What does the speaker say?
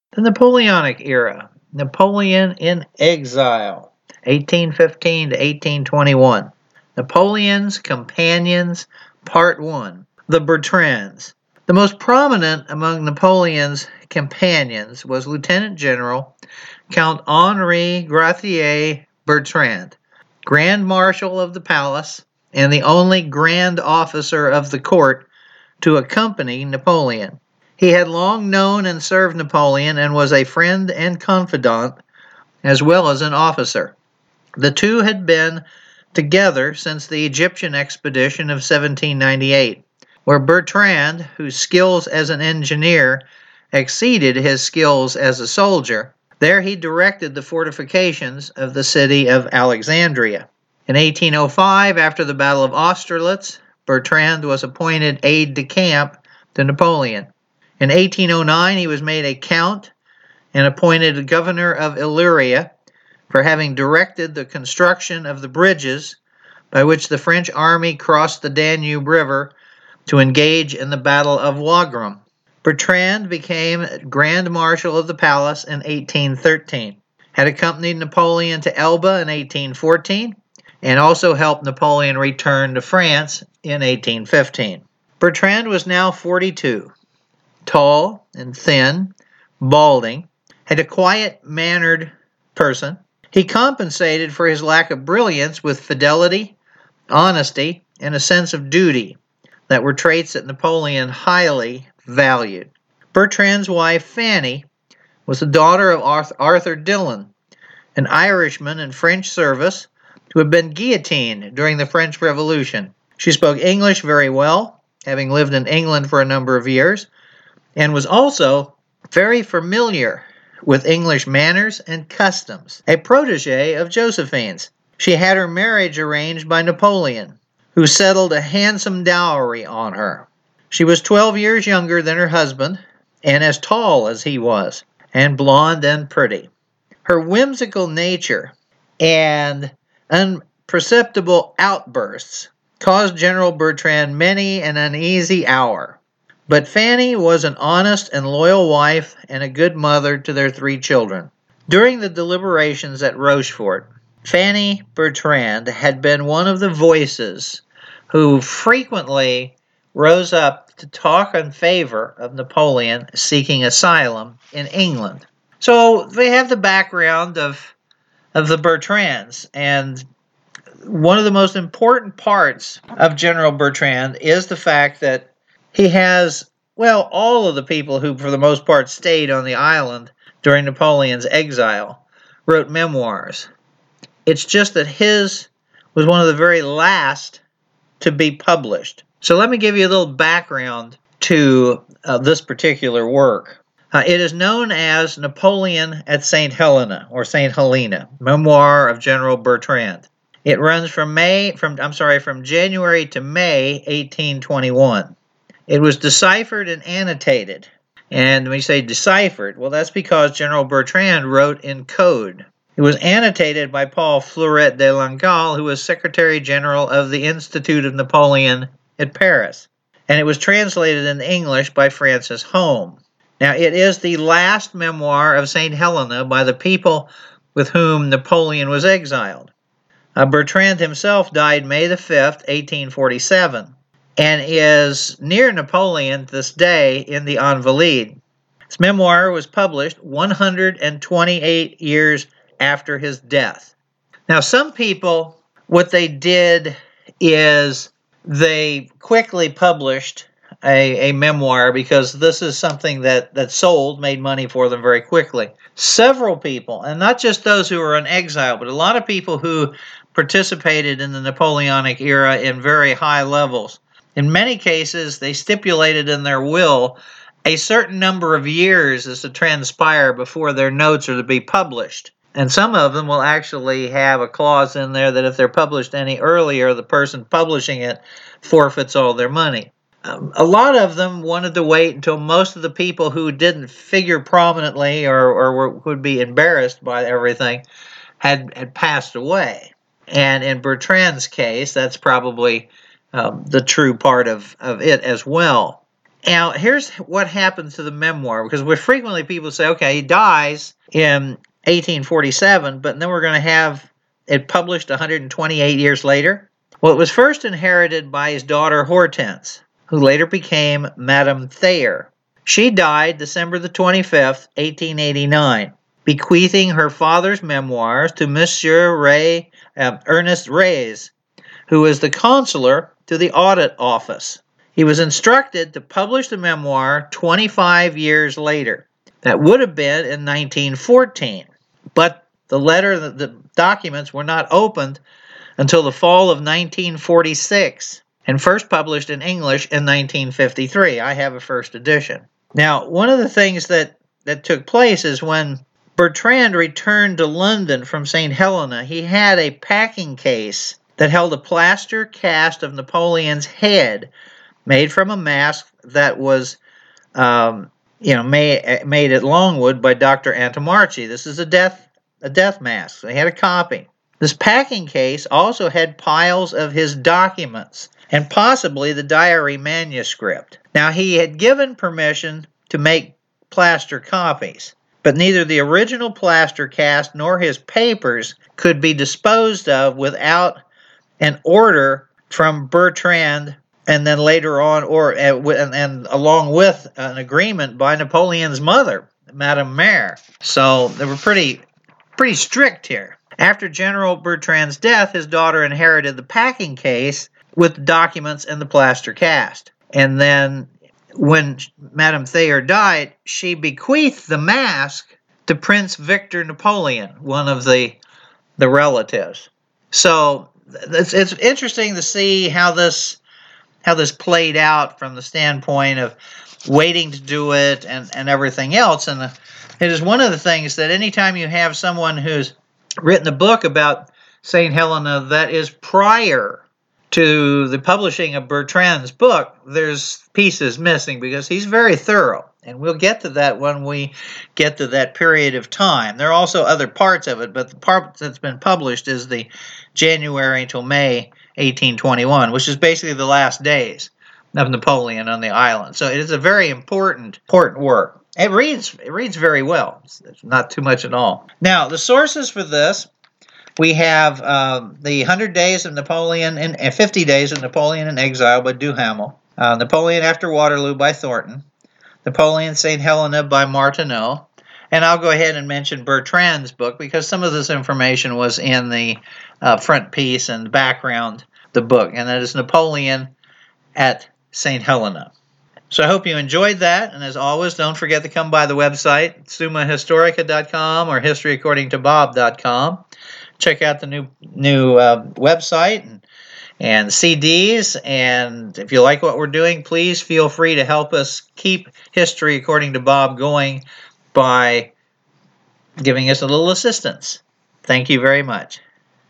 The Napoleonic era. Napoleon in exile. 1815 to 1821. Napoleon's Companions, Part 1. The Bertrands. The most prominent among Napoleon's companions was Lieutenant General Count Henri Gratier Bertrand, Grand Marshal of the Palace and the only Grand Officer of the court to accompany Napoleon. He had long known and served Napoleon and was a friend and confidant as well as an officer. The two had been together since the Egyptian expedition of 1798, where Bertrand, whose skills as an engineer exceeded his skills as a soldier, there he directed the fortifications of the city of Alexandria. In 1805, after the Battle of Austerlitz, Bertrand was appointed aide-de-camp to Napoleon. In 1809, he was made a count and appointed governor of Illyria for having directed the construction of the bridges by which the French army crossed the Danube River to engage in the Battle of Wagram. Bertrand became Grand Marshal of the Palace in 1813, had accompanied Napoleon to Elba in 1814, and also helped Napoleon return to France in 1815. Bertrand was now 42, tall and thin, balding, had a quiet-mannered person. He compensated for his lack of brilliance with fidelity, honesty, and a sense of duty that were traits that Napoleon highly valued. Bertrand's wife, Fanny, was the daughter of Arthur Dillon, an Irishman in French service who had been guillotined during the French Revolution. She spoke English very well, having lived in England for a number of years, and was also very familiar with English manners and customs, a protege of Josephine's. She had her marriage arranged by Napoleon, who settled a handsome dowry on her. She was 12 years younger than her husband, and as tall as he was, and blonde and pretty. Her whimsical nature and unperceptible outbursts caused General Bertrand many an uneasy hour. But Fanny was an honest and loyal wife and a good mother to their 3 children. During the deliberations at Rochefort, Fanny Bertrand had been one of the voices who frequently rose up to talk in favor of Napoleon seeking asylum in England. So they have the background of the Bertrands, and one of the most important parts of General Bertrand is the fact that he has, well, all of the people who for the most part stayed on the island during Napoleon's exile wrote memoirs. It's just that his was one of the very last to be published. So let me give you a little background to this particular work. It is known as Napoleon at St. Helena, or St. Helena, Memoir of General Bertrand. It runs from January to May 1821. It was deciphered and annotated. And when you say deciphered, well, that's because General Bertrand wrote in code. It was annotated by Paul Fleuret de Langle, who was Secretary General of the Institute of Napoleon at Paris. And it was translated into English by Francis Home. Now, it is the last memoir of St. Helena by the people with whom Napoleon was exiled. Bertrand himself died May the 5th, 1847, and is near Napoleon this day in the Invalides. His memoir was published 128 years after his death. Now, some people, what they did is they quickly published a memoir because this is something that sold, made money for them very quickly. Several people, and not just those who were in exile, but a lot of people who participated in the Napoleonic era in very high levels. In many cases, they stipulated in their will a certain number of years is to transpire before their notes are to be published. And some of them will actually have a clause in there that if they're published any earlier, the person publishing it forfeits all their money. A lot of them wanted to wait until most of the people who didn't figure prominently or would be embarrassed by everything had passed away. And in Bertrand's case, that's probably the true part of it as well. Now, here's what happens to the memoir, because frequently people say, okay, he dies in 1847, but then we're going to have it published 128 years later. Well, it was first inherited by his daughter Hortense, who later became Madame Thayer. She died December the 25th, 1889, bequeathing her father's memoirs to Monsieur Ernest Reyes, who was the consular to the audit office. He was instructed to publish the memoir 25 years later. That would have been in 1914, but the documents were not opened until the fall of 1946 and first published in English in 1953. I have a first edition. Now, one of the things that took place is when Bertrand returned to London from St. Helena, he had a packing case that held a plaster cast of Napoleon's head made from a mask that was made at Longwood by Dr. Antomarchi. This is a death mask. They had a copy. This packing case also had piles of his documents and possibly the diary manuscript. Now, he had given permission to make plaster copies, but neither the original plaster cast nor his papers could be disposed of without an order from Bertrand, and then later on, and along with an agreement by Napoleon's mother, Madame Mère. So they were pretty strict here. After General Bertrand's death, his daughter inherited the packing case with the documents and the plaster cast. And then when Madame Thayer died, she bequeathed the mask to Prince Victor Napoleon, one of the relatives. So it's interesting to see how this played out from the standpoint of waiting to do it and everything else. And it is one of the things that anytime you have someone who's written a book about St. Helena that is prior to the publishing of Bertrand's book, there's pieces missing because he's very thorough. And we'll get to that when we get to that period of time. There are also other parts of it, but the part that's been published is the January until May 1821, which is basically the last days of Napoleon on the island. So it is a very important work. It reads very well. It's not too much at all. Now, the sources for this, we have the 100 Days of Napoleon and 50 Days of Napoleon in Exile by Duhamel, Napoleon After Waterloo by Thornton, Napoleon St. Helena by Martineau, and I'll go ahead and mention Bertrand's book because some of this information was in the front piece and background the book, and that is Napoleon at St. Helena. So I hope you enjoyed that, and as always, don't forget to come by the website, summahistorica.com or historyaccordingtobob.com. Check out the new website and CDs, and if you like what we're doing, please feel free to help us keep History According to Bob going by giving us a little assistance. Thank you very much.